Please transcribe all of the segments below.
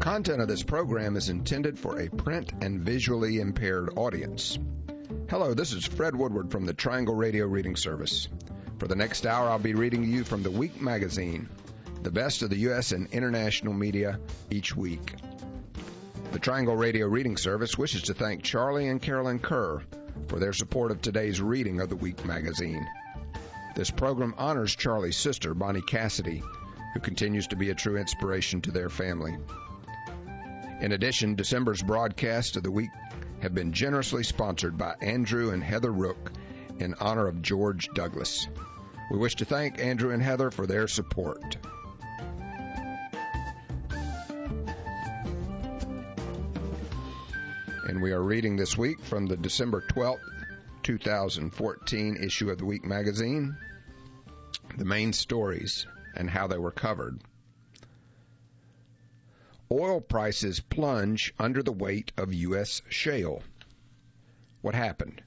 content of this program is intended for a print and visually impaired audience. Hello, this is Fred Woodward from the Triangle Radio Reading Service. For the next hour, I'll be reading to you from the Week magazine, the best of the U.S. and international media each week. The Triangle Radio Reading Service wishes to thank Charlie and Carolyn Kerr for their support of today's reading of the Week magazine. This program honors Charlie's sister, Bonnie Cassidy, who continues to be a true inspiration to their family. In addition, December's broadcasts of the week have been generously sponsored by Andrew and Heather Rook in honor of George Douglas. We wish to thank Andrew and Heather for their support. And we are reading this week from the December 12th, 2014 issue of the Week magazine, the main stories and how they were covered. Oil prices plunge under the weight of U.S. shale. What happened?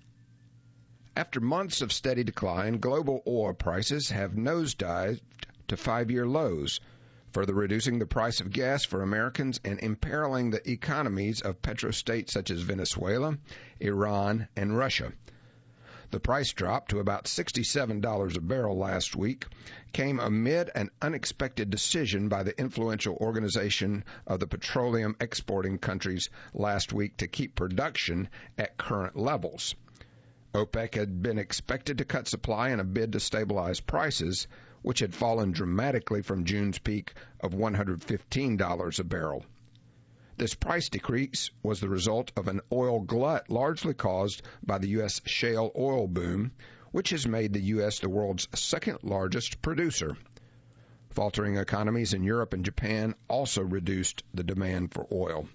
After months of steady decline, global oil prices have nosedived to 5-year lows, further reducing the price of gas for Americans and imperiling the economies of petrostates such as Venezuela, Iran, and Russia. The price drop to about $67 a barrel last week came amid an unexpected decision by the influential Organization of the Petroleum Exporting Countries last week to keep production at current levels. OPEC had been expected to cut supply in a bid to stabilize prices, which had fallen dramatically from June's peak of $115 a barrel. This price decrease was the result of an oil glut largely caused by the U.S. shale oil boom, which has made the U.S. the world's second largest producer. Faltering economies in Europe and Japan also reduced the demand for oil.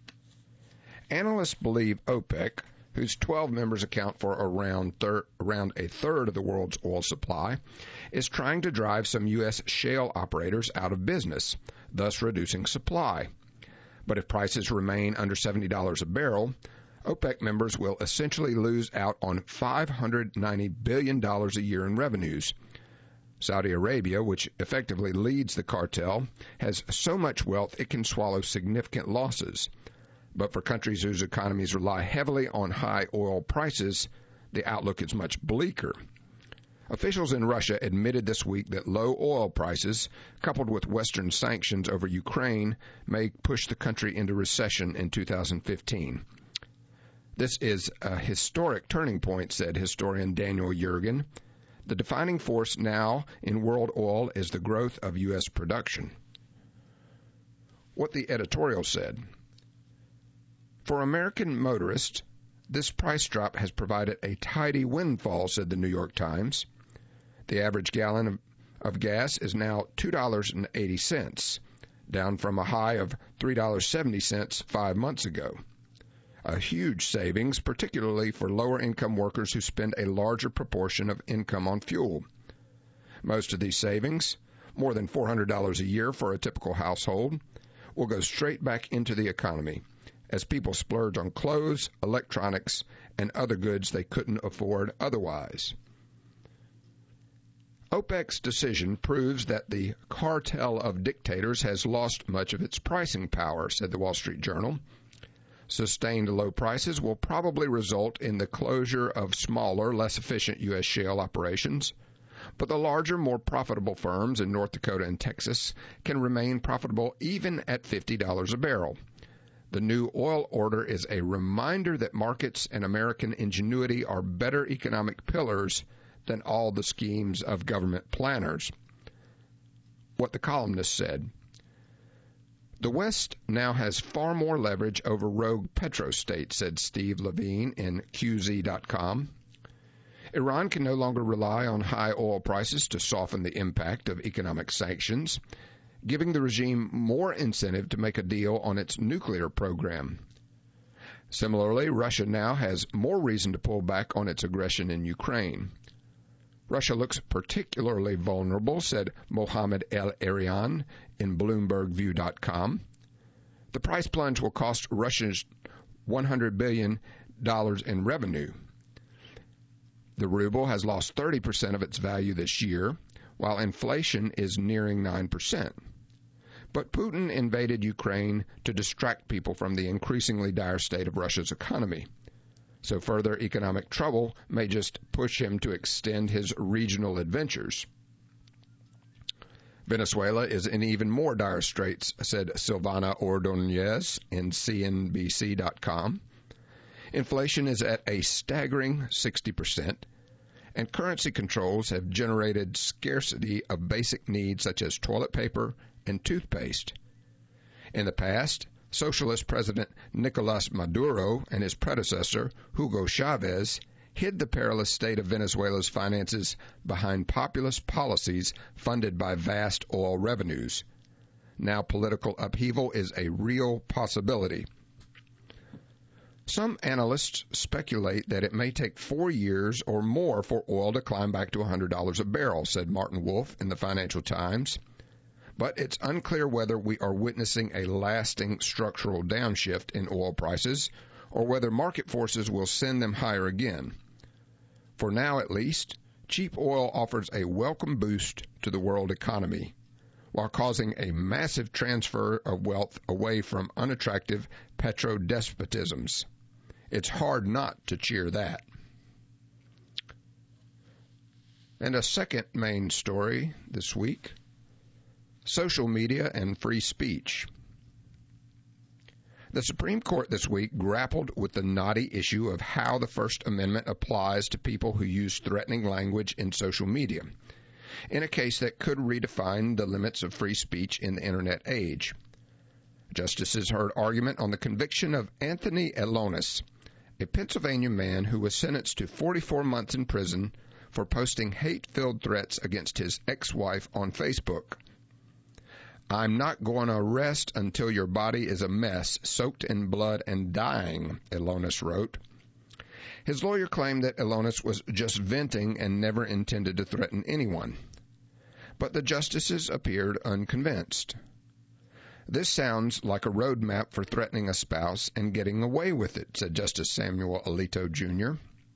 Analysts believe OPEC, whose 12 members account for around a third of the world's oil supply, is trying to drive some U.S. shale operators out of business, thus reducing supply. But if prices remain under $70 a barrel, OPEC members will essentially lose out on $590 billion a year in revenues. Saudi Arabia, which effectively leads the cartel, has so much wealth it can swallow significant losses. But for countries whose economies rely heavily on high oil prices, the outlook is much bleaker. Officials in Russia admitted this week that low oil prices, coupled with Western sanctions over Ukraine, may push the country into recession in 2015. This is a historic turning point, said historian Daniel Yergin. The defining force now in world oil is the growth of U.S. production. What the editorial said. For American motorists, this price drop has provided a tidy windfall, said the New York Times. The average gallon of gas is now $2.80, down from a high of $3.70 5 months ago. A huge savings, particularly for lower-income workers who spend a larger proportion of income on fuel. Most of these savings, more than $400 a year for a typical household, will go straight back into the economy as people splurge on clothes, electronics, and other goods they couldn't afford otherwise. OPEC's decision proves that the cartel of dictators has lost much of its pricing power, said the Wall Street Journal. Sustained low prices will probably result in the closure of smaller, less efficient U.S. shale operations, but the larger, more profitable firms in North Dakota and Texas can remain profitable even at $50 a barrel. The new oil order is a reminder that markets and American ingenuity are better economic pillars than all the schemes of government planners. What the columnist said. The West now has far more leverage over rogue petrostates, said Steve Levine in QZ.com. Iran can no longer rely on high oil prices to soften the impact of economic sanctions, giving the regime more incentive to make a deal on its nuclear program. Similarly, Russia now has more reason to pull back on its aggression in Ukraine. Russia looks particularly vulnerable, said Mohammed El-Erian in BloombergView.com. The price plunge will cost Russia's $100 billion in revenue. The ruble has lost 30% of its value this year, while inflation is nearing 9%. But Putin invaded Ukraine to distract people from the increasingly dire state of Russia's economy. So further economic trouble may just push him to extend his regional adventures. Venezuela is in even more dire straits, said Silvana Ordonez in CNBC.com. Inflation is at a staggering 60%, and currency controls have generated scarcity of basic needs such as toilet paper and toothpaste. In the past, Socialist President Nicolas Maduro and his predecessor, Hugo Chavez, hid the perilous state of Venezuela's finances behind populist policies funded by vast oil revenues. Now political upheaval is a real possibility. Some analysts speculate that it may take 4 years or more for oil to climb back to $100 a barrel, said Martin Wolf in the Financial Times. But it's unclear whether we are witnessing a lasting structural downshift in oil prices or whether market forces will send them higher again. For now, at least, cheap oil offers a welcome boost to the world economy, while causing a massive transfer of wealth away from unattractive petrodespotisms. It's hard not to cheer that. And a second main story this week: social media and free speech. The Supreme Court this week grappled with the knotty issue of how the First Amendment applies to people who use threatening language in social media, in a case that could redefine the limits of free speech in the Internet age. Justices heard argument on the conviction of Anthony Elonis, a Pennsylvania man who was sentenced to 44 months in prison for posting hate-filled threats against his ex-wife on Facebook. "I'm not going to rest until your body is a mess, soaked in blood and dying," Elonis wrote. His lawyer claimed that Elonis was just venting and never intended to threaten anyone. But the justices appeared unconvinced. "This sounds like a roadmap for threatening a spouse and getting away with it," said Justice Samuel Alito, Jr.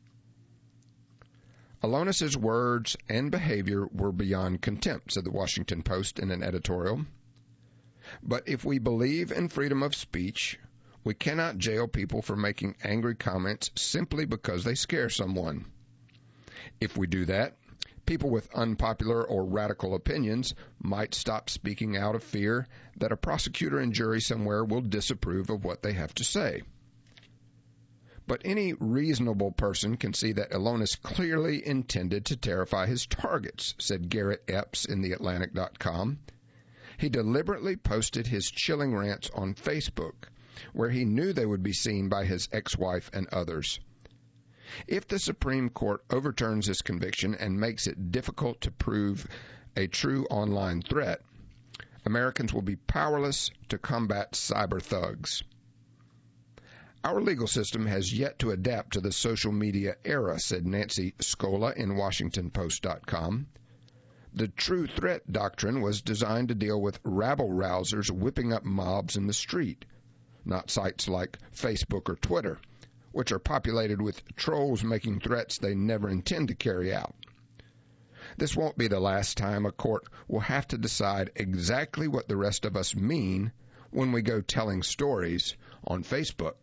Elonis's words and behavior were beyond contempt, said the Washington Post in an editorial. But if we believe in freedom of speech, we cannot jail people for making angry comments simply because they scare someone. If we do that, people with unpopular or radical opinions might stop speaking out of fear that a prosecutor and jury somewhere will disapprove of what they have to say. But any reasonable person can see that Elonis clearly intended to terrify his targets, said Garrett Epps in TheAtlantic.com. He deliberately posted his chilling rants on Facebook, where he knew they would be seen by his ex-wife and others. If the Supreme Court overturns his conviction and makes it difficult to prove a true online threat, Americans will be powerless to combat cyber thugs. Our legal system has yet to adapt to the social media era, said Nancy Scola in WashingtonPost.com. The true threat doctrine was designed to deal with rabble-rousers whipping up mobs in the street, not sites like Facebook or Twitter, which are populated with trolls making threats they never intend to carry out. This won't be the last time a court will have to decide exactly what the rest of us mean when we go telling stories on Facebook.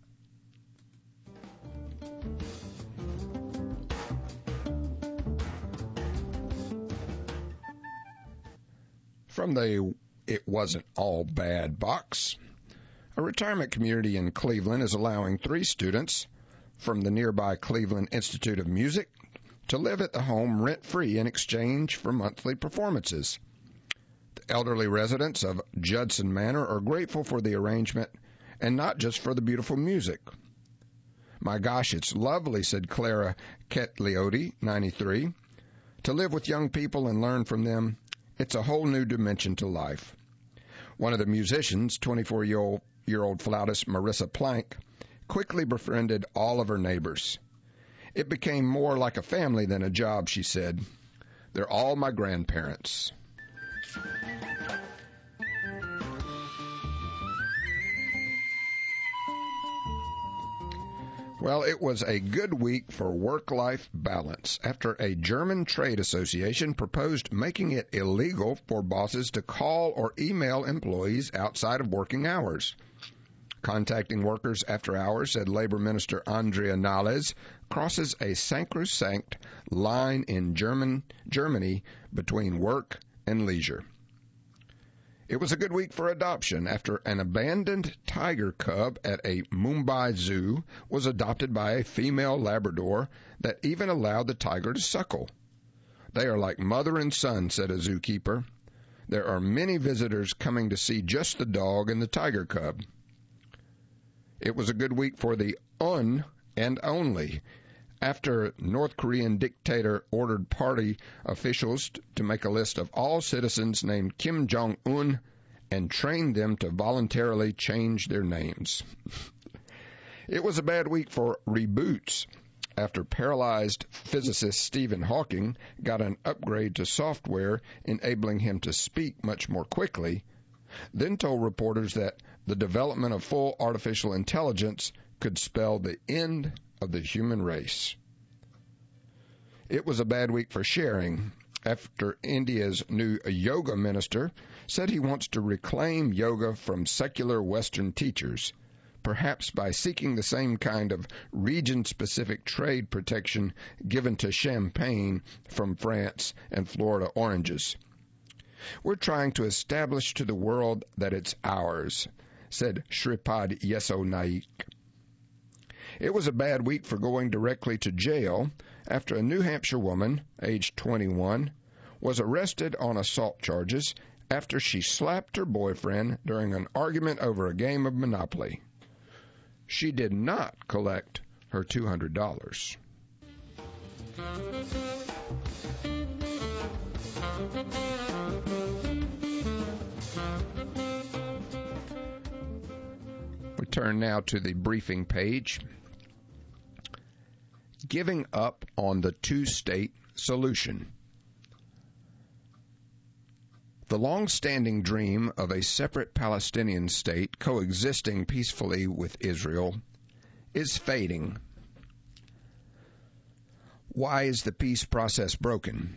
From the It Wasn't All Bad box, a retirement community in Cleveland is allowing 3 students from the nearby Cleveland Institute of Music to live at the home rent-free in exchange for monthly performances. The elderly residents of Judson Manor are grateful for the arrangement and not just for the beautiful music. "My gosh, it's lovely," said Clara Ketliotti, 93. "To live with young people and learn from them, it's a whole new dimension to life." One of the musicians, 24-year-old flautist Marissa Plank, quickly befriended all of her neighbors. "It became more like a family than a job," she said. "They're all my grandparents." Well, it was a good week for work-life balance after a German trade association proposed making it illegal for bosses to call or email employees outside of working hours. Contacting workers after hours, said Labor Minister Andrea Nahles, crosses a sacrosanct line in Germany between work and leisure. It was a good week for adoption after an abandoned tiger cub at a Mumbai zoo was adopted by a female Labrador that even allowed the tiger to suckle. They are like mother and son, said a zookeeper. There are many visitors coming to see just the dog and the tiger cub. It was a good week for the un and only after North Korean dictator ordered party officials to make a list of all citizens named Kim Jong-un and train them to voluntarily change their names. It was a bad week for reboots after paralyzed physicist Stephen Hawking got an upgrade to software enabling him to speak much more quickly, then told reporters that the development of full artificial intelligence could spell the end of the human race. It was a bad week for sharing after India's new yoga minister said he wants to reclaim yoga from secular Western teachers, perhaps by seeking the same kind of region-specific trade protection given to champagne from France and Florida oranges. We're trying to establish to the world that it's ours, said Shripad Yeso Naik. It was a bad week for going directly to jail after a New Hampshire woman, aged 21, was arrested on assault charges after she slapped her boyfriend during an argument over a game of Monopoly. She did not collect her $200. We turn now to the briefing page. Giving up on the two-state solution. The long-standing dream of a separate Palestinian state coexisting peacefully with Israel is fading. Why is the peace process broken?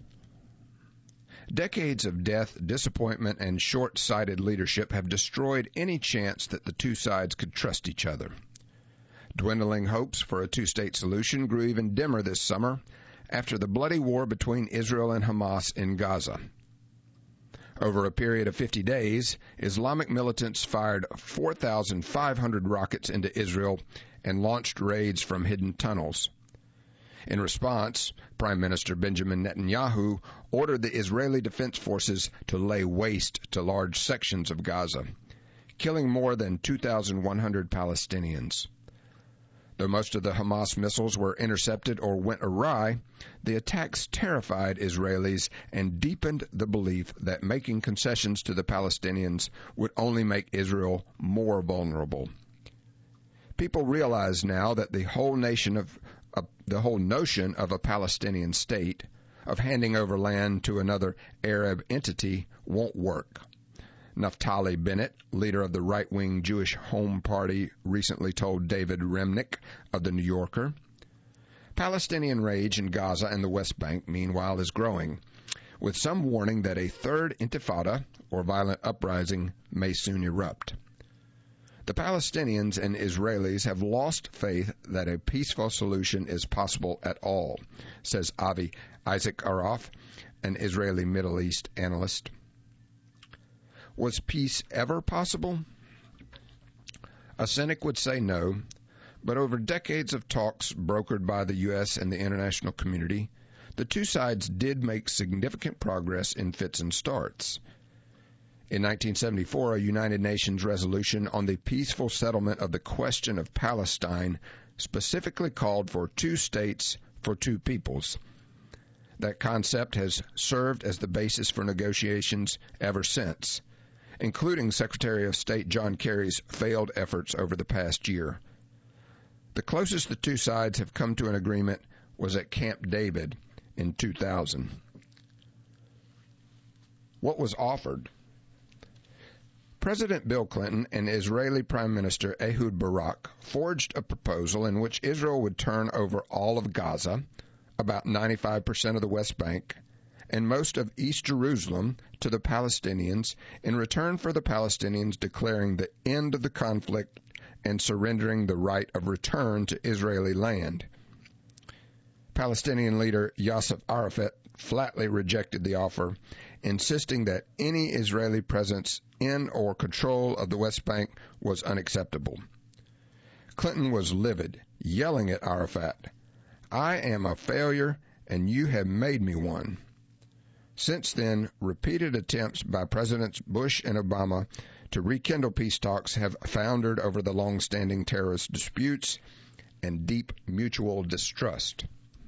Decades of death, disappointment, and short-sighted leadership have destroyed any chance that the two sides could trust each other. Dwindling hopes for a two-state solution grew even dimmer this summer after the bloody war between Israel and Hamas in Gaza. Over a period of 50 days, Islamic militants fired 4,500 rockets into Israel and launched raids from hidden tunnels. In response, Prime Minister Benjamin Netanyahu ordered the Israeli Defense Forces to lay waste to large sections of Gaza, killing more than 2,100 Palestinians. Though most of the Hamas missiles were intercepted or went awry, the attacks terrified Israelis and deepened the belief that making concessions to the Palestinians would only make Israel more vulnerable. People realize now that the whole notion of a Palestinian state, of handing over land to another Arab entity, won't work. Naftali Bennett, leader of the right-wing Jewish Home Party, recently told David Remnick of The New Yorker. Palestinian rage in Gaza and the West Bank, meanwhile, is growing, with some warning that a third intifada, or violent uprising, may soon erupt. The Palestinians and Israelis have lost faith that a peaceful solution is possible at all, says Avi Issacharoff, an Israeli Middle East analyst. Was peace ever possible? A cynic would say no, but over decades of talks brokered by the U.S. and the international community, the two sides did make significant progress in fits and starts. In 1974, a United Nations resolution on the peaceful settlement of the question of Palestine specifically called for two states for two peoples. That concept has served as the basis for negotiations ever since, including Secretary of State John Kerry's failed efforts over the past year. The closest the two sides have come to an agreement was at Camp David in 2000. What was offered? President Bill Clinton and Israeli Prime Minister Ehud Barak forged a proposal in which Israel would turn over all of Gaza, about 95% of the West Bank, and most of East Jerusalem to the Palestinians in return for the Palestinians declaring the end of the conflict and surrendering the right of return to Israeli land. Palestinian leader Yasser Arafat flatly rejected the offer, insisting that any Israeli presence in or control of the West Bank was unacceptable. Clinton was livid, yelling at Arafat, "I am a failure, and you have made me one." Since then, repeated attempts by Presidents Bush and Obama to rekindle peace talks have foundered over the long-standing terrorist disputes and deep mutual distrust.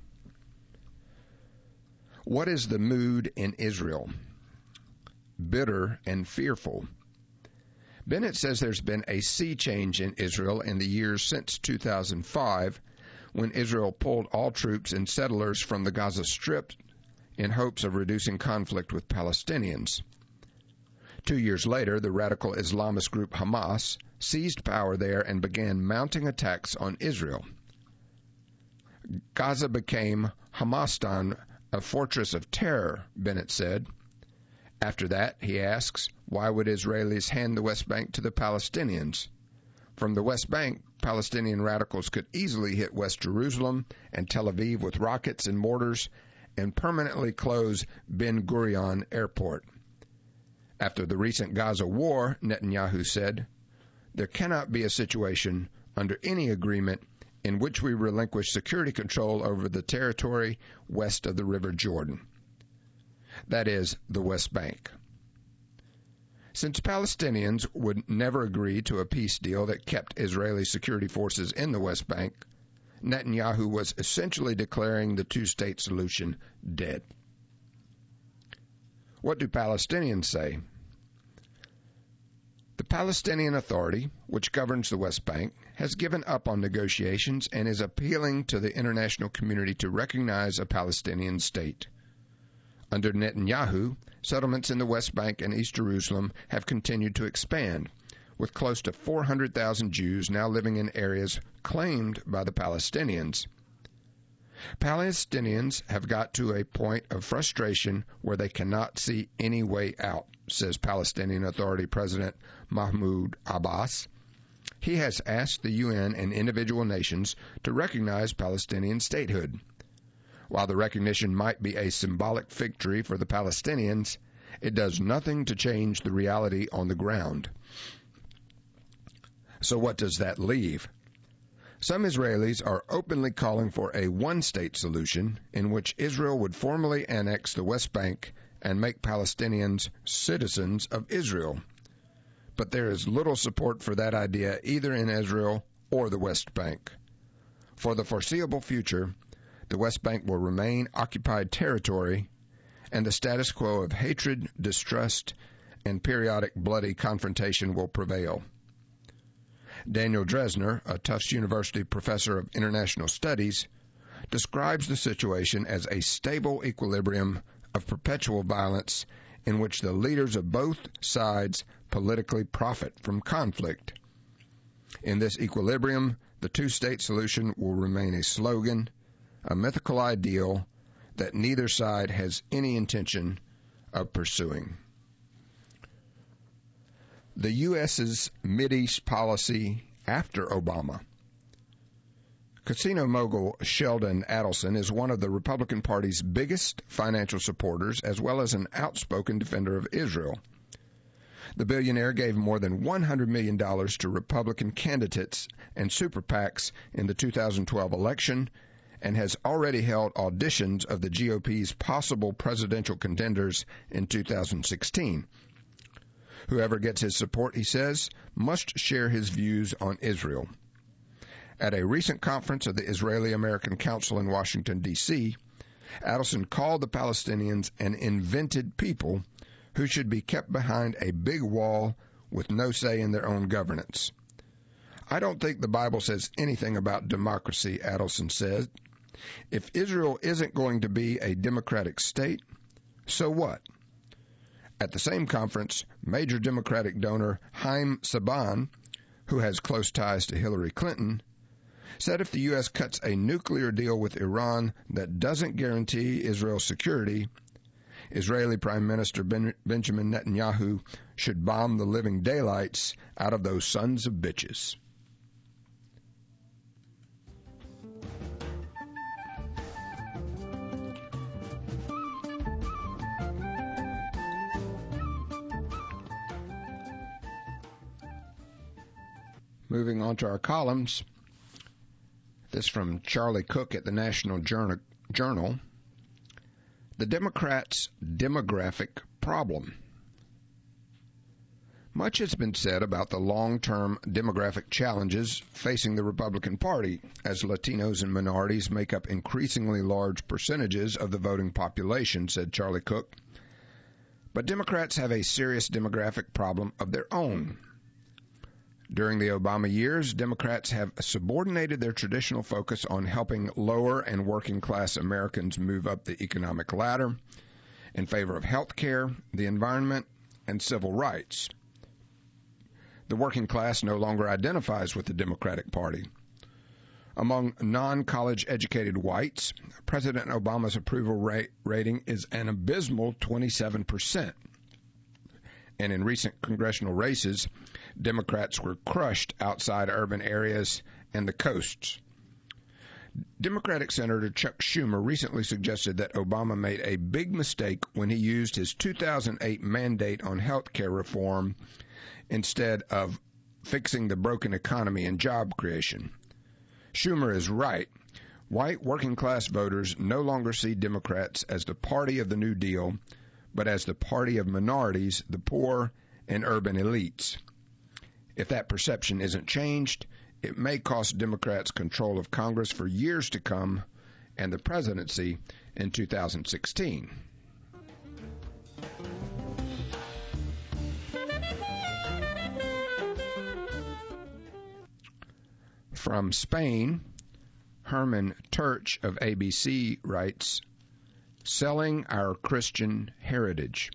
What is the mood in Israel? Bitter and fearful. Bennett says there's been a sea change in Israel in the years since 2005, when Israel pulled all troops and settlers from the Gaza Strip in hopes of reducing conflict with Palestinians. 2 years later, the radical Islamist group Hamas seized power there and began mounting attacks on Israel. Gaza became Hamastan, a fortress of terror, Bennett said. After that, he asks, why would Israelis hand the West Bank to the Palestinians? From the West Bank, Palestinian radicals could easily hit West Jerusalem and Tel Aviv with rockets and mortars and permanently close Ben Gurion Airport. After the recent Gaza war, Netanyahu said, there cannot be a situation under any agreement in which we relinquish security control over the territory west of the River Jordan. That is, the West Bank. Since Palestinians would never agree to a peace deal that kept Israeli security forces in the West Bank, Netanyahu was essentially declaring the two-state solution dead. What do Palestinians say? The Palestinian Authority, which governs the West Bank, has given up on negotiations and is appealing to the international community to recognize a Palestinian state. Under Netanyahu, settlements in the West Bank and East Jerusalem have continued to expand, with close to 400,000 Jews now living in areas claimed by the Palestinians. Palestinians have got to a point of frustration where they cannot see any way out, says Palestinian Authority President Mahmoud Abbas. He has asked the UN and individual nations to recognize Palestinian statehood. While the recognition might be a symbolic victory for the Palestinians, it does nothing to change the reality on the ground. So what does that leave? Some Israelis are openly calling for a one-state solution in which Israel would formally annex the West Bank and make Palestinians citizens of Israel. But there is little support for that idea either in Israel or the West Bank. For the foreseeable future, the West Bank will remain occupied territory, and the status quo of hatred, distrust, and periodic bloody confrontation will prevail. Daniel Dresner, a Tufts University professor of international studies, describes the situation as a stable equilibrium of perpetual violence in which the leaders of both sides politically profit from conflict. In this equilibrium, the two-state solution will remain a slogan, a mythical ideal that neither side has any intention of pursuing. The U.S.'s Mideast policy after Obama. Casino mogul Sheldon Adelson is one of the Republican Party's biggest financial supporters, as well as an outspoken defender of Israel. The billionaire gave more than $100 million to Republican candidates and super PACs in the 2012 election and has already held auditions of the GOP's possible presidential contenders in 2016. Whoever gets his support, he says, must share his views on Israel. At a recent conference of the Israeli-American Council in Washington, D.C., Adelson called the Palestinians an invented people who should be kept behind a big wall with no say in their own governance. I don't think the Bible says anything about democracy, Adelson said. If Israel isn't going to be a democratic state, so what? At the same conference, major Democratic donor Haim Saban, who has close ties to Hillary Clinton, said if the U.S. cuts a nuclear deal with Iran that doesn't guarantee Israel's security, Israeli Prime Minister Benjamin Netanyahu should bomb the living daylights out of those sons of bitches. Moving on to our columns. This from Charlie Cook at the National Journal. The Democrats' demographic problem. Much has been said about the long-term demographic challenges facing the Republican Party as Latinos and minorities make up increasingly large percentages of the voting population, said Charlie Cook. But Democrats have a serious demographic problem of their own. During the Obama years, Democrats have subordinated their traditional focus on helping lower and working class Americans move up the economic ladder in favor of health care, the environment, and civil rights. The working class no longer identifies with the Democratic Party. Among non-college educated whites, President Obama's approval rating is an abysmal 27%. And in recent congressional races, Democrats were crushed outside urban areas and the coasts. Democratic Senator Chuck Schumer recently suggested that Obama made a big mistake when he used his 2008 mandate on health care reform instead of fixing the broken economy and job creation. Schumer is right. White working-class voters no longer see Democrats as the party of the New Deal, but as the party of minorities, the poor, and urban elites. If that perception isn't changed, it may cost Democrats control of Congress for years to come and the presidency in 2016. From Spain, Herman Terch of ABC writes, Selling Our Christian Heritage.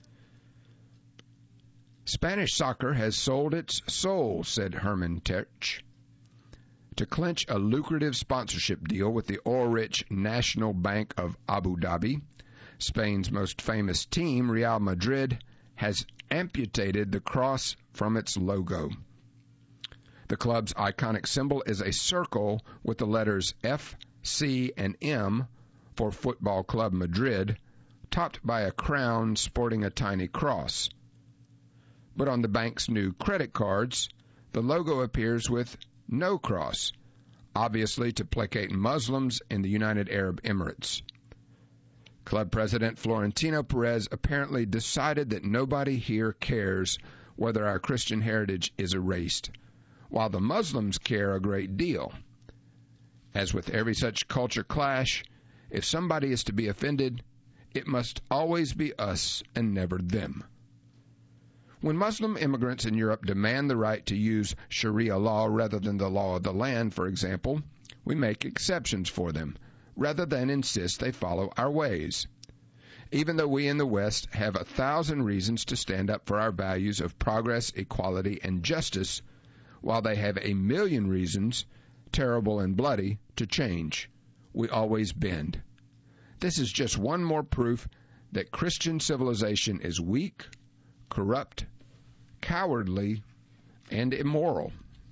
Spanish soccer has sold its soul, said Herman Terch. To clinch a lucrative sponsorship deal with the oil-rich National Bank of Abu Dhabi, Spain's most famous team, Real Madrid, has amputated the cross from its logo. The club's iconic symbol is a circle with the letters F, C, and M for Football Club Madrid, topped by a crown sporting a tiny cross. But on the bank's new credit cards, the logo appears with no cross, obviously to placate Muslims in the United Arab Emirates. Club president Florentino Perez apparently decided that nobody here cares whether our Christian heritage is erased, while the Muslims care a great deal. As with every such culture clash, if somebody is to be offended, it must always be us and never them. When Muslim immigrants in Europe demand the right to use Sharia law rather than the law of the land, for example, we make exceptions for them, rather than insist they follow our ways. Even though we in the West have 1,000 reasons to stand up for our values of progress, equality, and justice, while they have 1,000,000 reasons, terrible and bloody, to change, we always bend. This is just one more proof that Christian civilization is weak, corrupt, cowardly, and immoral.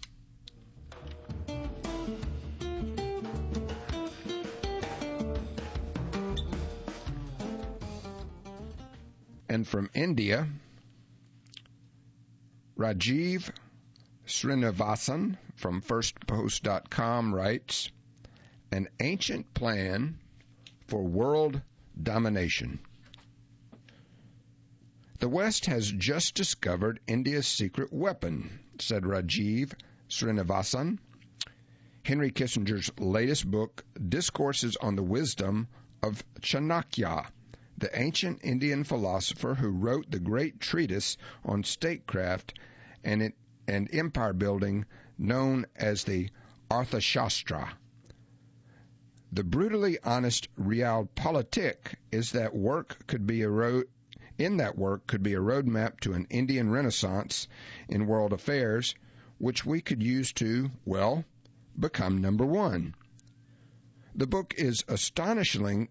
And from India, Rajiv Srinivasan from FirstPost.com writes, An ancient plan for world domination. The West has just discovered India's secret weapon, said Rajiv Srinivasan. Henry Kissinger's latest book discourses on the wisdom of Chanakya, the ancient Indian philosopher who wrote the great treatise on statecraft and empire building known as the Arthashastra. The brutally honest realpolitik is that work could be In that work could be a roadmap to an Indian renaissance in world affairs, which we could use to, well, become number one. The book is astonishingly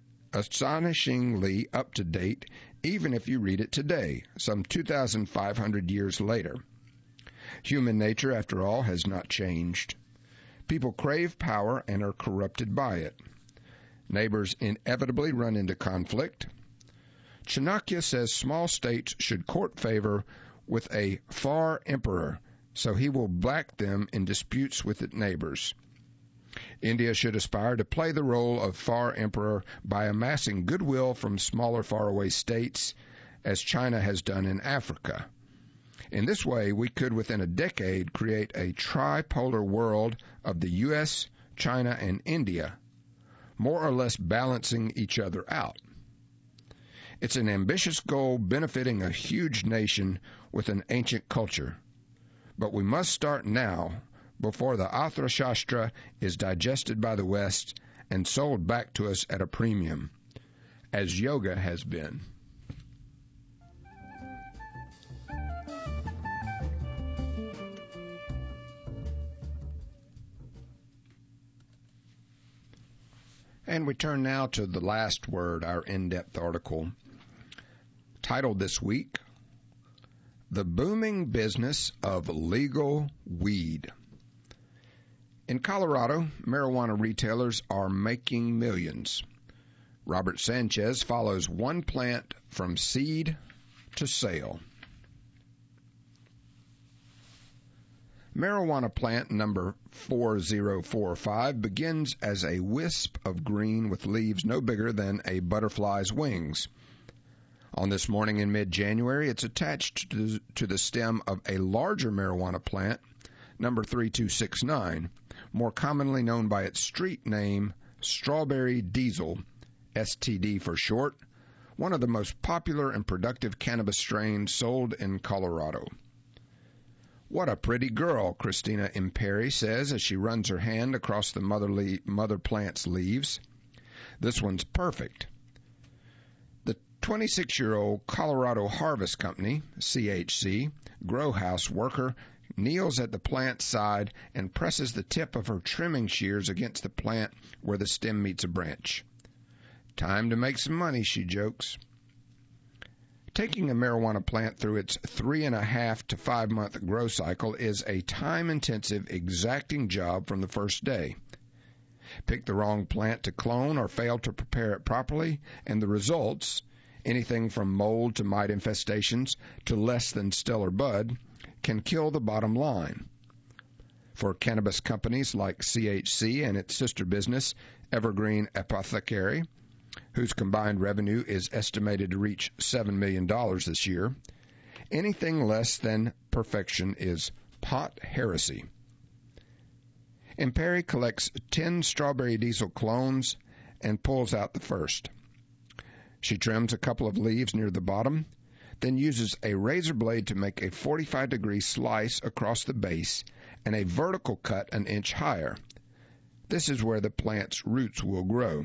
up to date, even if you read it today, some 2,500 years later. Human nature, after all, has not changed. People crave power and are corrupted by it. Neighbors inevitably run into conflict. Chanakya says small states should court favor with a far emperor, so he will back them in disputes with its neighbors. India should aspire to play the role of far emperor by amassing goodwill from smaller faraway states, as China has done in Africa. In this way, we could within a decade create a tripolar world of the U.S., China, and India, more or less balancing each other out. It's an ambitious goal benefiting a huge nation with an ancient culture. But we must start now, before the Arthashastra is digested by the West and sold back to us at a premium, as yoga has been. And we turn now to The Last Word, our in-depth article, titled this week, The Booming Business of Legal Weed. In Colorado, marijuana retailers are making millions. Robert Sanchez follows one plant from seed to sale. Marijuana plant number 4045 begins as a wisp of green with leaves no bigger than a butterfly's wings. On this morning in mid-January, it's attached to the stem of a larger marijuana plant, number 3269, more commonly known by its street name, Strawberry Diesel, STD for short, one of the most popular and productive cannabis strains sold in Colorado. What a pretty girl, Christina Imperi says as she runs her hand across the mother plant's leaves. This one's perfect. The 26-year-old Colorado Harvest Company, CHC, grow house worker kneels at the plant's side and presses the tip of her trimming shears against the plant where the stem meets a branch. Time to make some money, she jokes. Taking a marijuana plant through its 3.5 to 5 month grow cycle is a time-intensive, exacting job from the first day. Pick the wrong plant to clone or fail to prepare it properly, and the results, anything from mold to mite infestations to less than stellar bud, can kill the bottom line. For cannabis companies like CHC and its sister business, Evergreen Apothecary, whose combined revenue is estimated to reach $7 million this year, anything less than perfection is pot heresy. Imperi collects 10 Strawberry Diesel clones and pulls out the first. She trims a couple of leaves near the bottom, then uses a razor blade to make a 45-degree slice across the base and a vertical cut an inch higher. This is where the plant's roots will grow.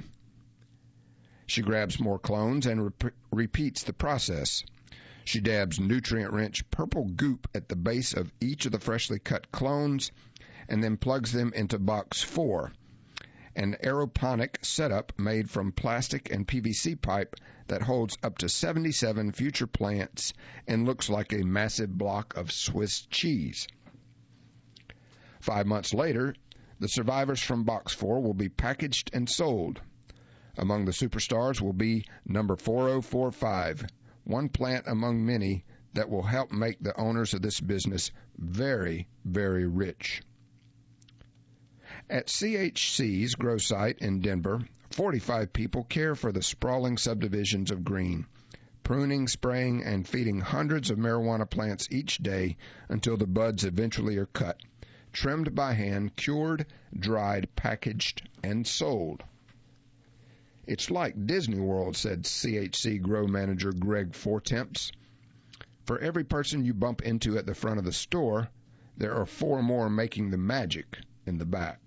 She grabs more clones and repeats the process. She dabs nutrient-rich purple goop at the base of each of the freshly cut clones and then plugs them into Box 4, an aeroponic setup made from plastic and PVC pipe that holds up to 77 future plants and looks like a massive block of Swiss cheese. 5 months later, the survivors from Box 4 will be packaged and sold. Among the superstars will be number 4045, one plant among many that will help make the owners of this business very, very rich. At CHC's grow site in Denver, 45 people care for the sprawling subdivisions of green, pruning, spraying, and feeding hundreds of marijuana plants each day until the buds eventually are cut, trimmed by hand, cured, dried, packaged, and sold. It's like Disney World, said CHC Grow Manager Greg Fortemps. For every person you bump into at the front of the store, there are 4 more making the magic in the back.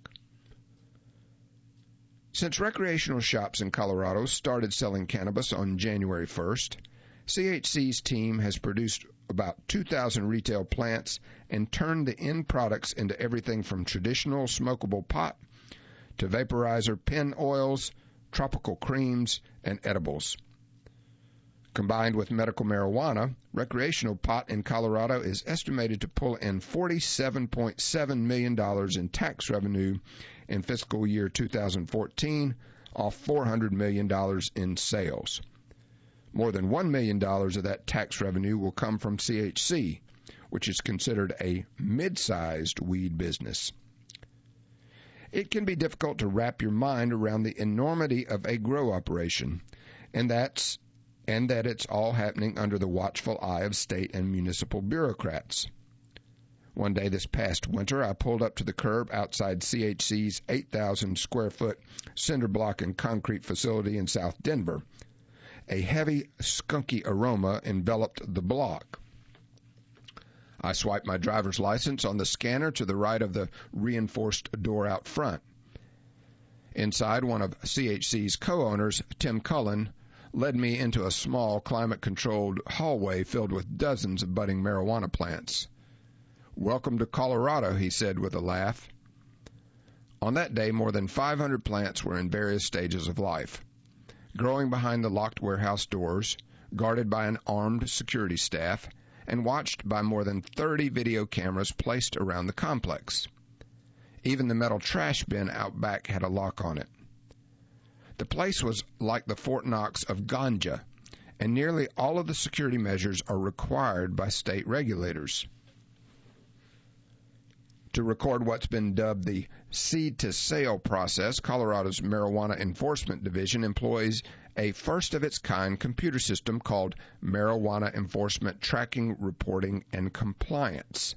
Since recreational shops in Colorado started selling cannabis on January 1st, CHC's team has produced about 2,000 retail plants and turned the end products into everything from traditional smokable pot to vaporizer pen oils, tropical creams, and edibles. Combined with medical marijuana, recreational pot in Colorado is estimated to pull in $47.7 million in tax revenue in fiscal year 2014, off $400 million in sales. More than $1 million of that tax revenue will come from CHC, which is considered a mid-sized weed business. It can be difficult to wrap your mind around the enormity of a grow operation, and that it's all happening under the watchful eye of state and municipal bureaucrats. One day this past winter, I pulled up to the curb outside CHC's 8,000 square foot cinder block and concrete facility in South Denver. A heavy, skunky aroma enveloped the block. I swiped my driver's license on the scanner to the right of the reinforced door out front. Inside, one of CHC's co-owners, Tim Cullen, led me into a small, climate-controlled hallway filled with dozens of budding marijuana plants. "Welcome to Colorado," he said with a laugh. On that day, more than 500 plants were in various stages of life, growing behind the locked warehouse doors, guarded by an armed security staff, and watched by more than 30 video cameras placed around the complex. Even the metal trash bin out back had a lock on it. The place was like the Fort Knox of ganja, and nearly all of the security measures are required by state regulators. To record what's been dubbed the seed-to-sale process, Colorado's Marijuana Enforcement Division employs a first-of-its-kind computer system called Marijuana Enforcement Tracking, Reporting, and Compliance.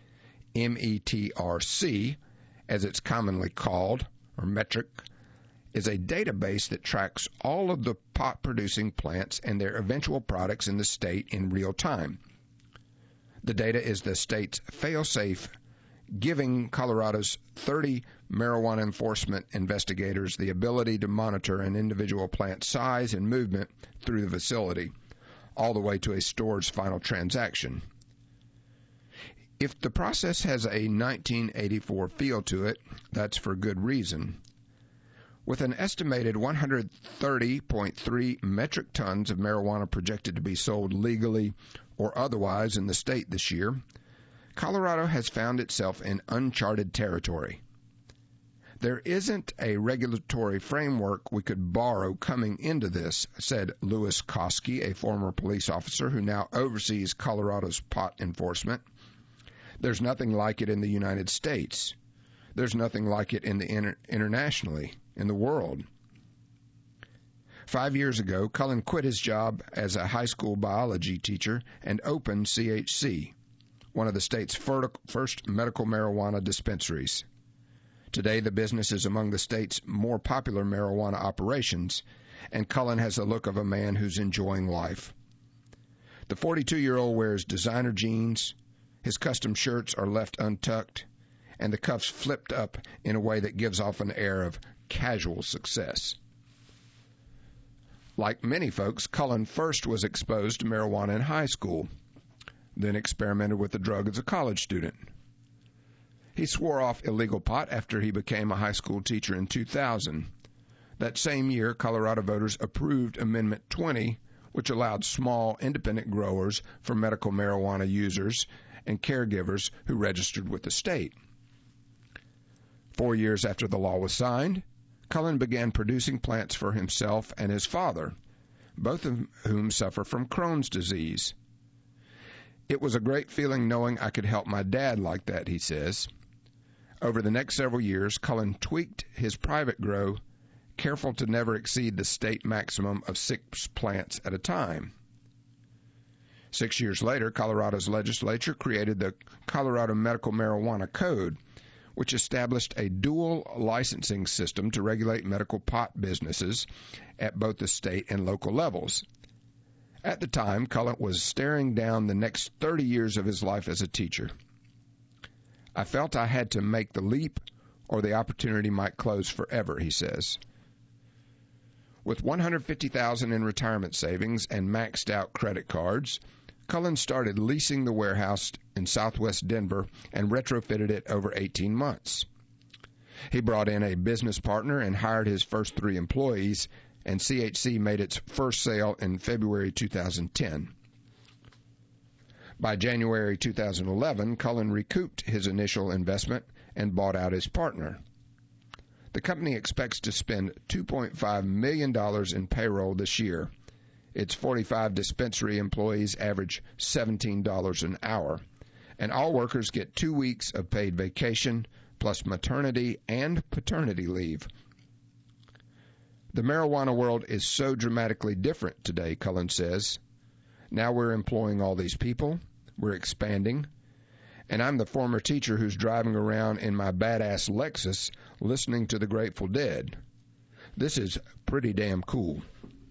METRC, as it's commonly called, or metric, is a database that tracks all of the pot-producing plants and their eventual products in the state in real time. The data is the state's fail-safe, giving Colorado's 30 marijuana enforcement investigators the ability to monitor an individual plant's size and movement through the facility, all the way to a store's final transaction. If the process has a 1984 feel to it, that's for good reason. With an estimated 130.3 metric tons of marijuana projected to be sold legally or otherwise in the state this year, Colorado has found itself in uncharted territory. There isn't a regulatory framework we could borrow coming into this, said Louis Koski, a former police officer who now oversees Colorado's pot enforcement. There's nothing like it in the United States. There's nothing like it in the internationally, in the world. 5 years ago, Cullen quit his job as a high school biology teacher and opened CHC, one of the state's first medical marijuana dispensaries. Today, the business is among the state's more popular marijuana operations, and Cullen has the look of a man who's enjoying life. The 42-year-old wears designer jeans, his custom shirts are left untucked, and the cuffs flipped up in a way that gives off an air of casual success. Like many folks, Cullen first was exposed to marijuana in high school, then experimented with the drug as a college student. He swore off illegal pot after he became a high school teacher in 2000. That same year, Colorado voters approved Amendment 20, which allowed small, independent growers for medical marijuana users and caregivers who registered with the state. 4 years after the law was signed, Cullen began producing plants for himself and his father, both of whom suffer from Crohn's disease. It was a great feeling knowing I could help my dad like that, he says. Over the next several years, Cullen tweaked his private grow, careful to never exceed the state maximum of 6 plants at a time. 6 years later, Colorado's legislature created the Colorado Medical Marijuana Code, which established a dual licensing system to regulate medical pot businesses at both the state and local levels. At the time, Cullen was staring down the next 30 years of his life as a teacher. I felt I had to make the leap or the opportunity might close forever, he says. With $150,000 in retirement savings and maxed out credit cards, Cullen started leasing the warehouse in southwest Denver and retrofitted it over 18 months. He brought in a business partner and hired his first 3 employees, and CHC made its first sale in February 2010. By January 2011, Cullen recouped his initial investment and bought out his partner. The company expects to spend $2.5 million in payroll this year. Its 45 dispensary employees average $17 an hour, and all workers get 2 weeks of paid vacation, plus maternity and paternity leave. The marijuana world is so dramatically different today, Cullen says. Now we're employing all these people, we're expanding, and I'm the former teacher who's driving around in my badass Lexus listening to the Grateful Dead. This is pretty damn cool.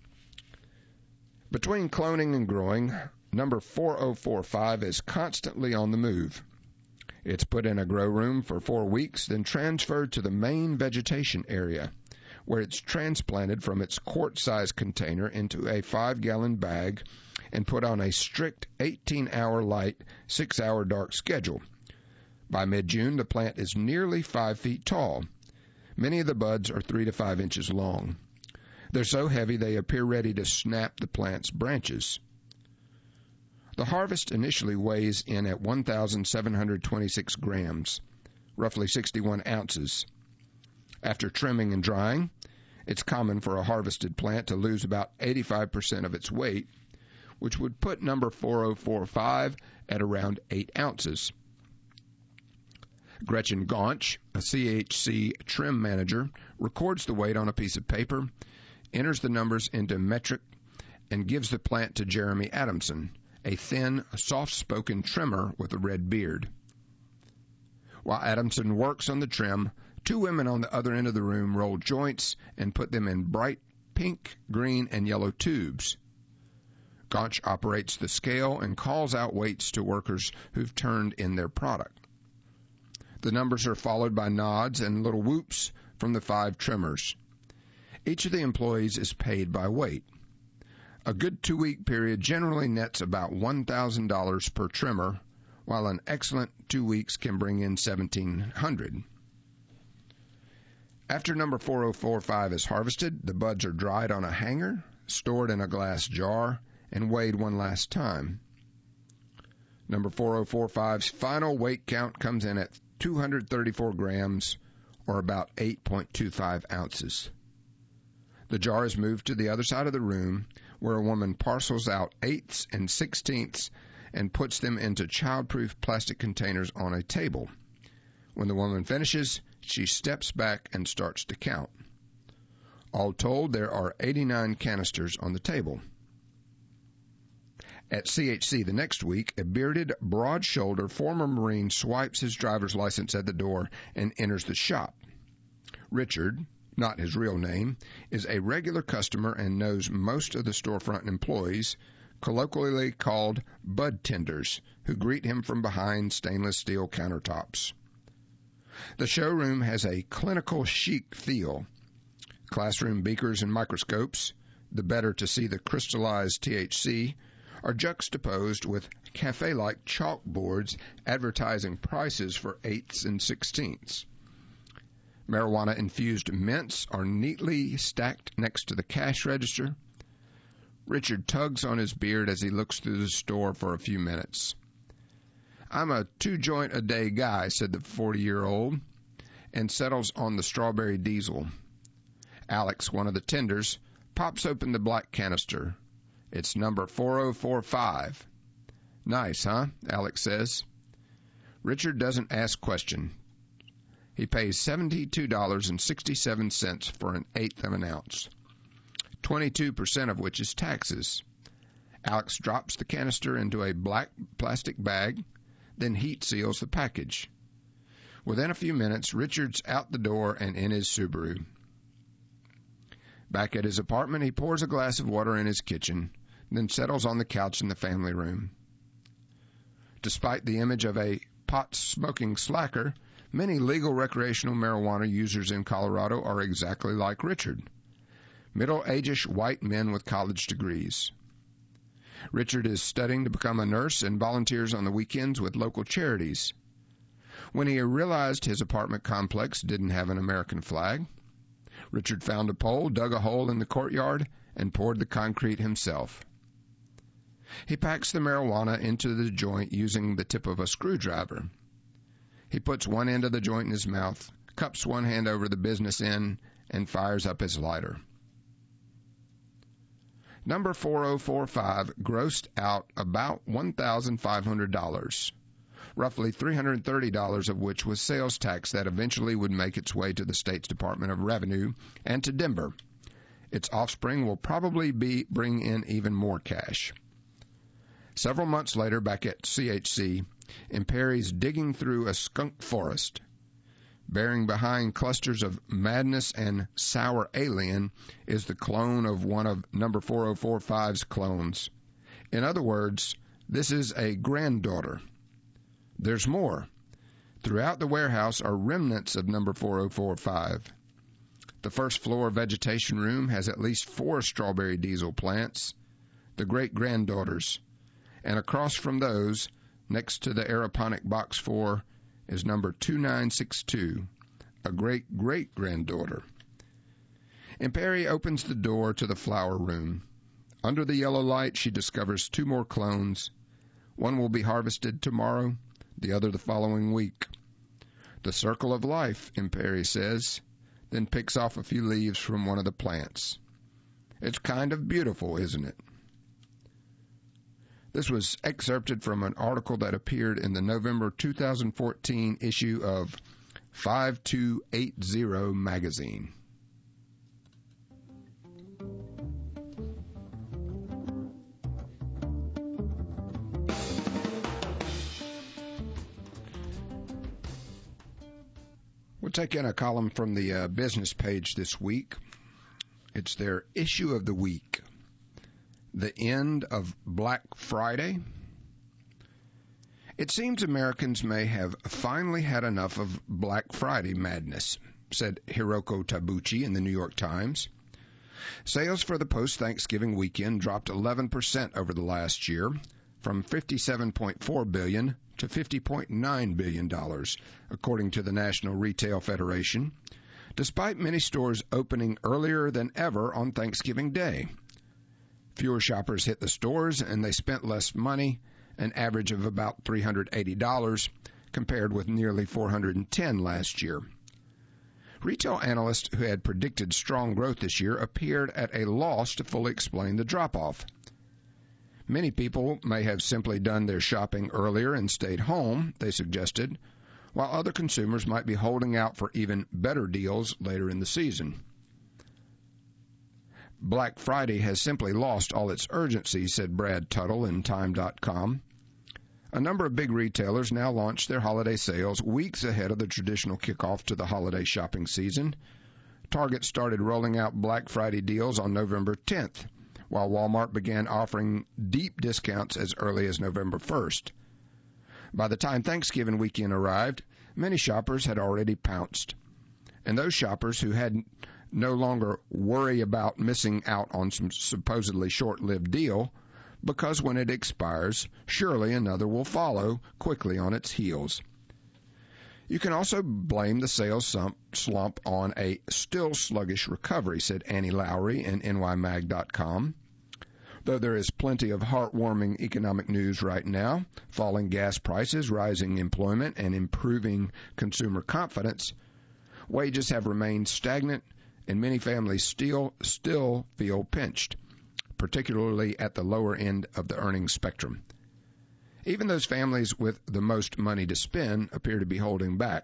Between cloning and growing, number 4045 is constantly on the move. It's put in a grow room for 4 weeks, then transferred to the main vegetation area, where it's transplanted from its quart-sized container into a 5-gallon bag and put on a strict 18-hour light, 6-hour dark schedule. By mid-June, the plant is nearly 5 feet tall. Many of the buds are 3 to 5 inches long. They're so heavy they appear ready to snap the plant's branches. The harvest initially weighs in at 1,726 grams, roughly 61 ounces. After trimming and drying, it's common for a harvested plant to lose about 85% of its weight, which would put number 4045 at around 8 ounces. Gretchen Gaunch, a CHC trim manager, records the weight on a piece of paper, enters the numbers into metric, and gives the plant to Jeremy Adamson, a thin, soft-spoken trimmer with a red beard. While Adamson works on the trim, 2 women on the other end of the room roll joints and put them in bright pink, green, and yellow tubes. Gaunch operates the scale and calls out weights to workers who've turned in their product. The numbers are followed by nods and little whoops from the 5 trimmers. Each of the employees is paid by weight. A good 2-week period generally nets about $1,000 per trimmer, while an excellent 2 weeks can bring in $1,700. After number 4045 is harvested, the buds are dried on a hanger, stored in a glass jar, and weighed one last time. Number 4045's final weight count comes in at 234 grams, or about 8.25 ounces. The jar is moved to the other side of the room, where a woman parcels out 8ths and 16ths and puts them into child-proof plastic containers on a table. When the woman finishes, she steps back and starts to count. All told, there are 89 canisters on the table. At CHC the next week, a bearded, broad-shouldered former Marine swipes his driver's license at the door and enters the shop. Richard, not his real name, is a regular customer and knows most of the storefront employees, colloquially called bud tenders, who greet him from behind stainless steel countertops. The showroom has a clinical chic feel. Classroom beakers and microscopes, the better to see the crystallized THC, are juxtaposed with cafe-like chalkboards advertising prices for 8ths and 16ths. Marijuana-infused mints are neatly stacked next to the cash register. Richard tugs on his beard as he looks through the store for a few minutes. "I'm a 2-joint-a-day guy," said the 40-year-old, and settles on the strawberry diesel. Alex, one of the tenders, pops open the black canister. It's number 4045. "Nice, huh?" Alex says. Richard doesn't ask question. He pays $72.67 for an 1/8 of an ounce, 22% of which is taxes. Alex drops the canister into a black plastic bag, then heat seals the package. Within a few minutes, Richard's out the door and in his Subaru. Back at his apartment, he pours a glass of water in his kitchen, then settles on the couch in the family room. Despite the image of a pot-smoking slacker, many legal recreational marijuana users in Colorado are exactly like Richard. middle-aged white men with college degrees. Richard is studying to become a nurse and volunteers on the weekends with local charities. When he realized his apartment complex didn't have an American flag, Richard found a pole, dug a hole in the courtyard, and poured the concrete himself. He packs the marijuana into the joint using the tip of a screwdriver. He puts one end of the joint in his mouth, cups one hand over the business end, and fires up his lighter. Number 4045 grossed out about $1,500, roughly $330 of which was sales tax that eventually would make its way to the state's Department of Revenue and to Denver. Its offspring will probably bring in even more cash. Several months later, back at CHC, Imperi's digging through a skunk forest. Bearing behind clusters of Madness and Sour Alien is the clone of one of number 4045's clones. In other words, this is a granddaughter. There's more. Throughout the warehouse are remnants of number 4045. The first floor vegetation room has at least 4 strawberry diesel plants, the great-granddaughters, and across from those, next to the aeroponic box 4, is number 2962, a great-great-granddaughter. Imperi opens the door to the flower room. Under the yellow light, she discovers 2 more clones. One will be harvested tomorrow, the other the following week. The circle of life, Imperi says, then picks off a few leaves from one of the plants. It's kind of beautiful, isn't it? This was excerpted from an article that appeared in the November 2014 issue of 5280 magazine. We'll take in a column from the business page this week. It's their issue of the week. The end of Black Friday. It seems Americans may have finally had enough of Black Friday madness, said Hiroko Tabuchi in the New York Times. Sales for the post-Thanksgiving weekend dropped 11% over the last year, from $57.4 billion to $50.9 billion, according to the National Retail Federation, despite many stores opening earlier than ever on Thanksgiving Day. Fewer shoppers hit the stores, and they spent less money, an average of about $380, compared with nearly $410 last year. Retail analysts who had predicted strong growth this year appeared at a loss to fully explain the drop-off. Many people may have simply done their shopping earlier and stayed home, they suggested, while other consumers might be holding out for even better deals later in the season. Black Friday has simply lost all its urgency, said Brad Tuttle in Time.com. A number of big retailers now launch their holiday sales weeks ahead of the traditional kickoff to the holiday shopping season. Target started rolling out Black Friday deals on November 10th, while Walmart began offering deep discounts as early as November 1st. By the time Thanksgiving weekend arrived, many shoppers had already pounced. And those shoppers who had no longer worry about missing out on some supposedly short-lived deal, because when it expires, surely another will follow quickly on its heels. You can also blame the sales slump on a still sluggish recovery, said Annie Lowry in NYMag.com. Though there is plenty of heartwarming economic news right now, falling gas prices, rising employment, and improving consumer confidence, wages have remained stagnant, and many families still feel pinched, particularly at the lower end of the earnings spectrum. Even those families with the most money to spend appear to be holding back.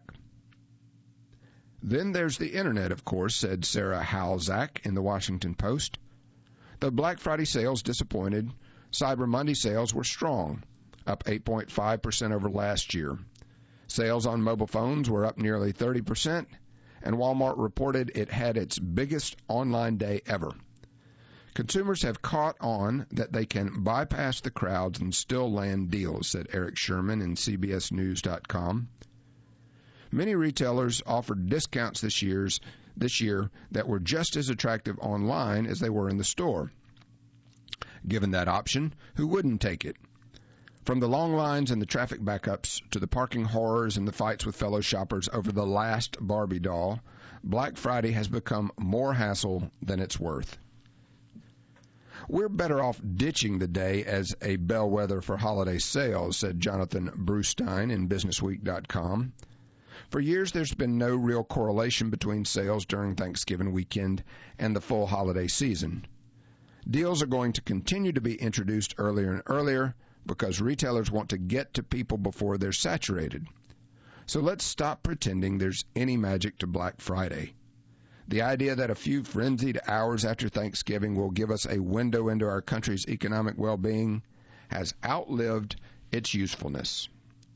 Then there's the Internet, of course, said Sarah Halzak in the Washington Post. Though Black Friday sales disappointed, Cyber Monday sales were strong, up 8.5% over last year. Sales on mobile phones were up nearly 30%, and Walmart reported it had its biggest online day ever. Consumers have caught on that they can bypass the crowds and still land deals, said Eric Sherman in CBSNews.com. Many retailers offered discounts this year that were just as attractive online as they were in the store. Given that option, who wouldn't take it? From the long lines and the traffic backups to the parking horrors and the fights with fellow shoppers over the last Barbie doll, Black Friday has become more hassle than it's worth. We're better off ditching the day as a bellwether for holiday sales, said Jonathan Brustein in BusinessWeek.com. For years, there's been no real correlation between sales during Thanksgiving weekend and the full holiday season. Deals are going to continue to be introduced earlier and earlier because retailers want to get to people before they're saturated. So let's stop pretending there's any magic to Black Friday. The idea that a few frenzied hours after Thanksgiving will give us a window into our country's economic well-being has outlived its usefulness.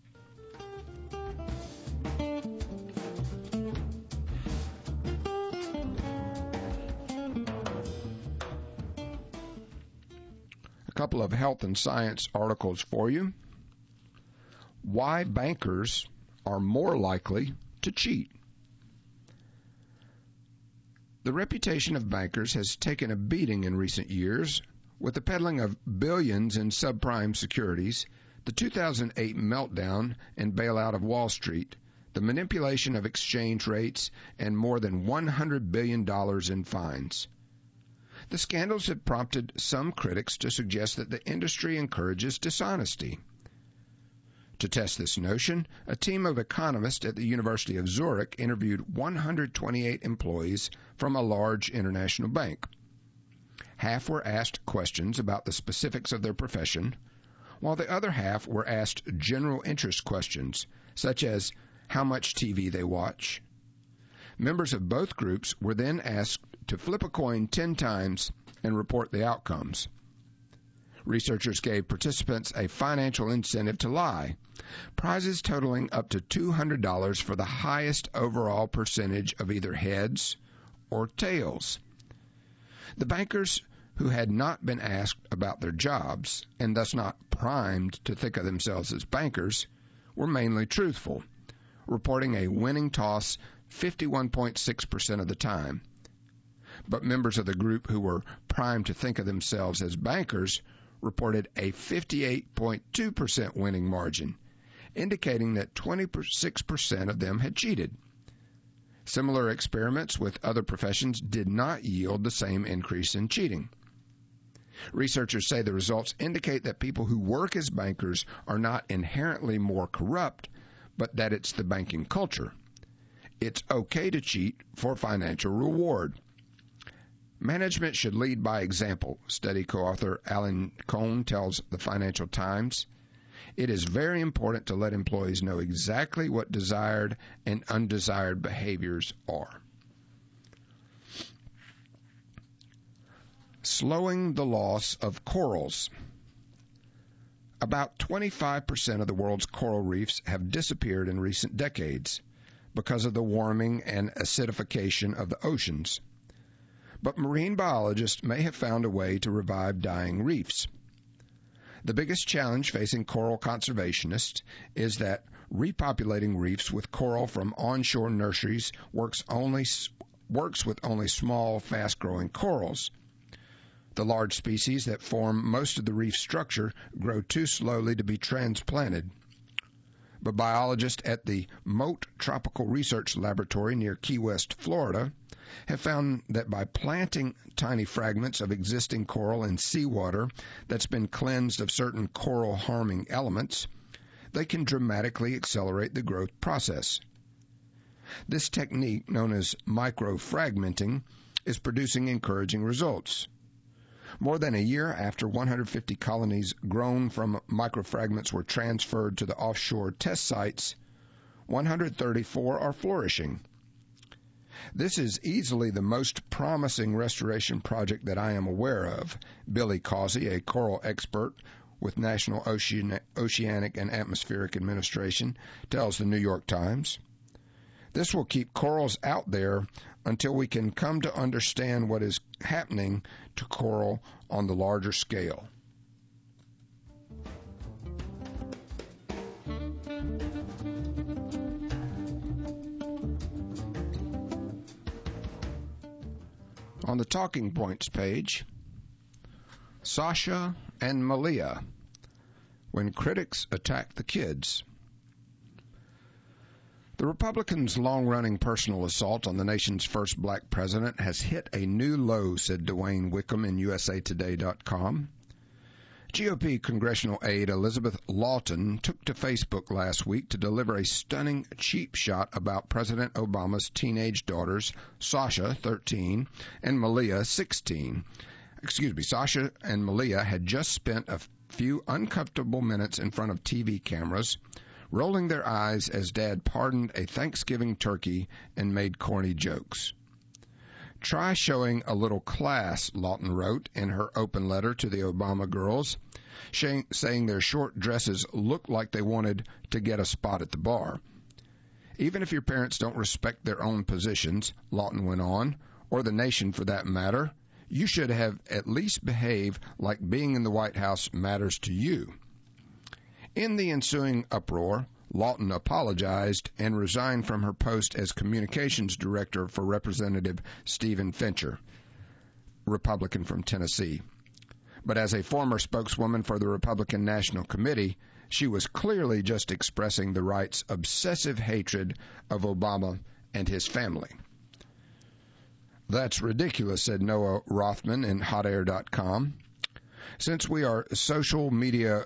A couple of health and science articles for you. Why bankers are more likely to cheat. The reputation of bankers has taken a beating in recent years. With the peddling of billions in subprime securities, the 2008 meltdown and bailout of Wall Street, the manipulation of exchange rates, and more than $100 billion in fines. The scandals have prompted some critics to suggest that the industry encourages dishonesty. To test this notion, a team of economists at the University of Zurich interviewed 128 employees from a large international bank. Half were asked questions about the specifics of their profession, while the other half were asked general interest questions, such as how much TV they watch. Members of both groups were then asked to flip a coin 10 times and report the outcomes. Researchers gave participants a financial incentive to lie, prizes totaling up to $200 for the highest overall percentage of either heads or tails. The bankers who had not been asked about their jobs, and thus not primed to think of themselves as bankers, were mainly truthful, reporting a winning toss 51.6% of the time. But members of the group who were primed to think of themselves as bankers reported a 58.2% winning margin, indicating that 26% of them had cheated. Similar experiments with other professions did not yield the same increase in cheating. Researchers say the results indicate that people who work as bankers are not inherently more corrupt, but that it's the banking culture. It's okay to cheat for financial reward. Management should lead by example, study co-author Alan Cohn tells the Financial Times. It is very important to let employees know exactly what desired and undesired behaviors are. Slowing the loss of corals. About 25% of the world's coral reefs have disappeared in recent decades because of the warming and acidification of the oceans. But marine biologists may have found a way to revive dying reefs. The biggest challenge facing coral conservationists is that repopulating reefs with coral from onshore nurseries works with only small, fast-growing corals. The large species that form most of the reef structure grow too slowly to be transplanted. But biologists at the Mote Tropical Research Laboratory near Key West, Florida, have found that by planting tiny fragments of existing coral in seawater that's been cleansed of certain coral-harming elements, they can dramatically accelerate the growth process. This technique, known as microfragmenting, is producing encouraging results. More than a year after 150 colonies grown from microfragments were transferred to the offshore test sites, 134 are flourishing. This is easily the most promising restoration project that I am aware of, Billy Causey, a coral expert with National Oceanic and Atmospheric Administration, tells the New York Times. This will keep corals out there until we can come to understand what is happening to coral on the larger scale. On the talking points page, Sasha and Malia, when critics attack the kids. The Republicans' long-running personal assault on the nation's first black president has hit a new low, said Dwayne Wickham in usatoday.com. GOP congressional aide Elizabeth Lawton took to Facebook last week to deliver a stunning cheap shot about President Obama's teenage daughters, Sasha, 13, and Malia, 16. Sasha and Malia had just spent a few uncomfortable minutes in front of TV cameras, rolling their eyes as Dad pardoned a Thanksgiving turkey and made corny jokes. Try showing a little class, Lawton wrote in her open letter to the Obama girls, saying their short dresses looked like they wanted to get a spot at the bar. Even if your parents don't respect their own positions, Lawton went on, or the nation for that matter, you should have at least behave like being in the White House matters to you. In the ensuing uproar, Lawton apologized and resigned from her post as communications director for Representative Stephen Fincher, Republican from Tennessee. But as a former spokeswoman for the Republican National Committee, she was clearly just expressing the right's obsessive hatred of Obama and his family. That's ridiculous, said Noah Rothman in hotair.com. Since when are social media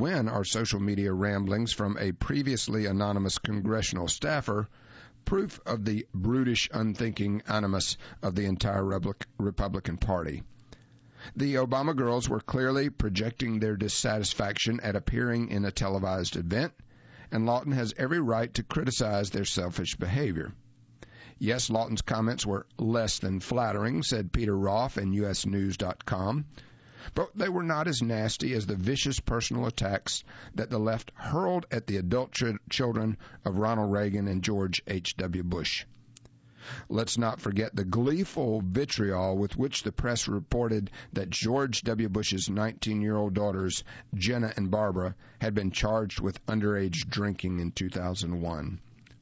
ramblings from a previously anonymous congressional staffer proof of the brutish, unthinking animus of the entire Republican Party? The Obama girls were clearly projecting their dissatisfaction at appearing in a televised event, and Lawton has every right to criticize their selfish behavior. Yes, Lawton's comments were less than flattering, said Peter Roth in usnews.com. But they were not as nasty as the vicious personal attacks that the left hurled at the adult children of Ronald Reagan and George H.W. Bush. Let's not forget the gleeful vitriol with which the press reported that George W. Bush's 19-year-old daughters, Jenna and Barbara, had been charged with underage drinking in 2001.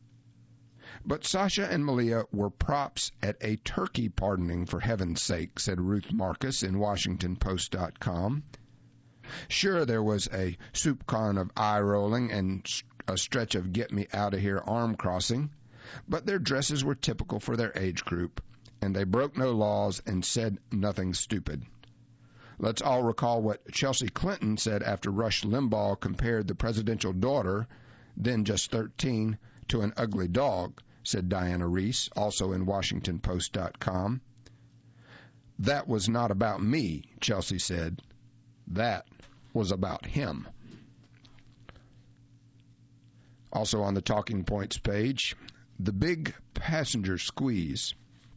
But Sasha and Malia were props at a turkey pardoning, for heaven's sake, said Ruth Marcus in WashingtonPost.com. Sure, there was a soupcon of eye-rolling and a stretch of get-me-out-of-here arm-crossing, but their dresses were typical for their age group, and they broke no laws and said nothing stupid. Let's all recall what Chelsea Clinton said after Rush Limbaugh compared the presidential daughter, then just 13, to an ugly dog, said Diana Reese, also in WashingtonPost.com. That was not about me, Chelsea said. That was about him. Also on the Talking Points page, the big passenger squeeze.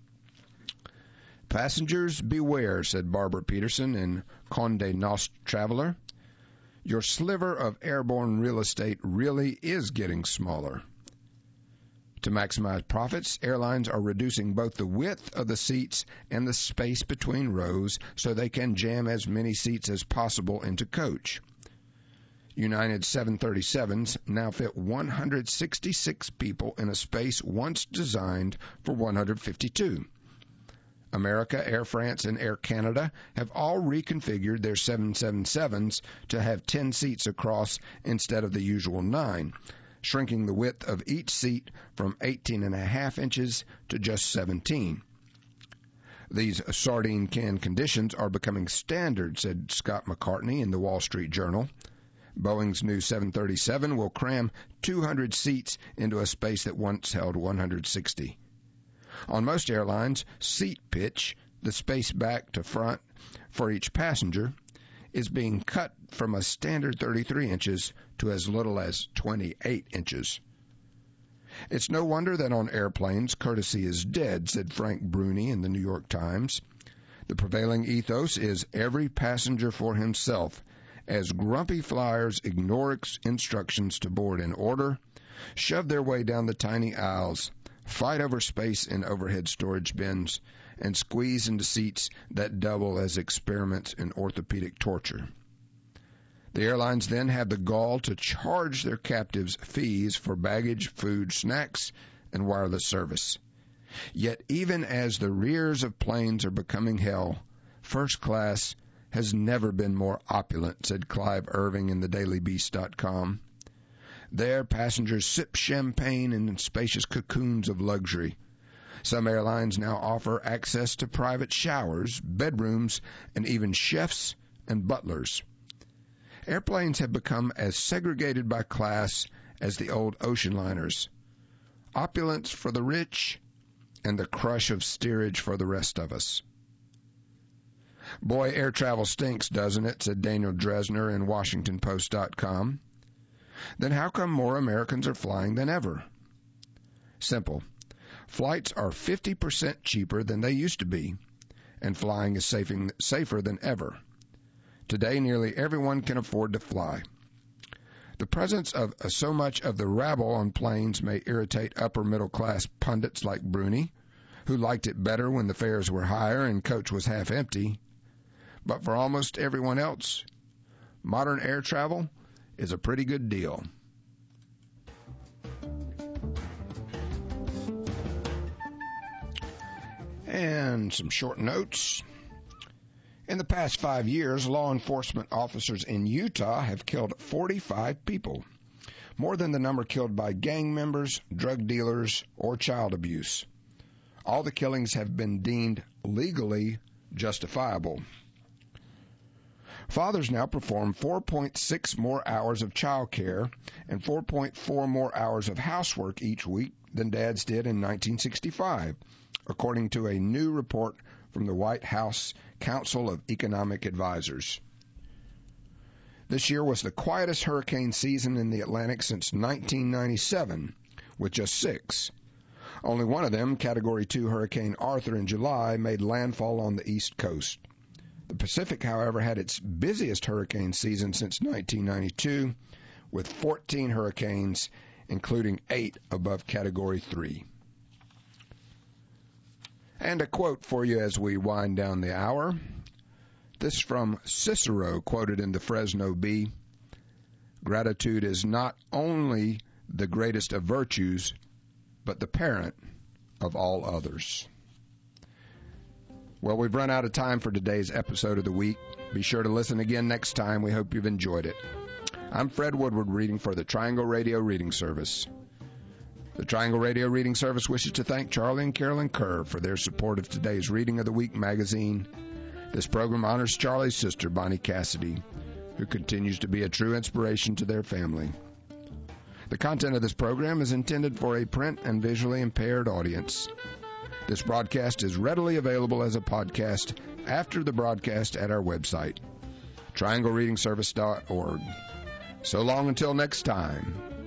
Passengers beware, said Barbara Peterson in Condé Nast Traveler. Your sliver of airborne real estate really is getting smaller. To maximize profits, airlines are reducing both the width of the seats and the space between rows so they can jam as many seats as possible into coach. United 737s now fit 166 people in a space once designed for 152. America, Air France, and Air Canada have all reconfigured their 777s to have 10 seats across instead of the usual 9, shrinking the width of each seat from 18.5 inches to just 17. These sardine can conditions are becoming standard, said Scott McCartney in the Wall Street Journal. Boeing's new 737 will cram 200 seats into a space that once held 160. On most airlines, seat pitch, the space back to front for each passenger, is being cut from a standard 33 inches to as little as 28 inches. It's no wonder that on airplanes, courtesy is dead, said Frank Bruni in the New York Times. The prevailing ethos is every passenger for himself, as grumpy flyers ignore instructions to board in order, shove their way down the tiny aisles, fight over space in overhead storage bins, and squeeze into seats that double as experiments in orthopedic torture. The airlines then have the gall to charge their captives fees for baggage, food, snacks, and wireless service. Yet even as the rears of planes are becoming hell, first class has never been more opulent, said Clive Irving in thedailybeast.com. There, passengers sip champagne in spacious cocoons of luxury. Some airlines now offer access to private showers, bedrooms, and even chefs and butlers. Airplanes have become as segregated by class as the old ocean liners. Opulence for the rich and the crush of steerage for the rest of us. Boy, air travel stinks, doesn't it? Said Daniel Dresner in WashingtonPost.com. Then how come more Americans are flying than ever? Simple. Flights are 50% cheaper than they used to be, and flying is safer than ever. Today, nearly everyone can afford to fly. The presence of so much of the rabble on planes may irritate upper-middle-class pundits like Bruni, who liked it better when the fares were higher and coach was half empty. But for almost everyone else, modern air travel is a pretty good deal. And some short notes. In the past 5 years, law enforcement officers in Utah have killed 45 people, more than the number killed by gang members, drug dealers, or child abuse. All the killings have been deemed legally justifiable. Fathers now perform 4.6 more hours of child care and 4.4 more hours of housework each week than dads did in 1965, according to a new report from the White House Council of Economic Advisors. This year was the quietest hurricane season in the Atlantic since 1997, with just 6. Only one of them, Category 2 Hurricane Arthur in July, made landfall on the East Coast. The Pacific, however, had its busiest hurricane season since 1992, with 14 hurricanes, including 8 above Category 3. And a quote for you as we wind down the hour. This from Cicero, quoted in the Fresno Bee. Gratitude is not only the greatest of virtues, but the parent of all others. Well, we've run out of time for today's episode of the week. Be sure to listen again next time. We hope you've enjoyed it. I'm Fred Woodward reading for the Triangle Radio Reading Service. The Triangle Radio Reading Service wishes to thank Charlie and Carolyn Kerr for their support of today's Reading of the Week magazine. This program honors Charlie's sister, Bonnie Cassidy, who continues to be a true inspiration to their family. The content of this program is intended for a print and visually impaired audience. This broadcast is readily available as a podcast after the broadcast at our website, trianglereadingservice.org. So long until next time.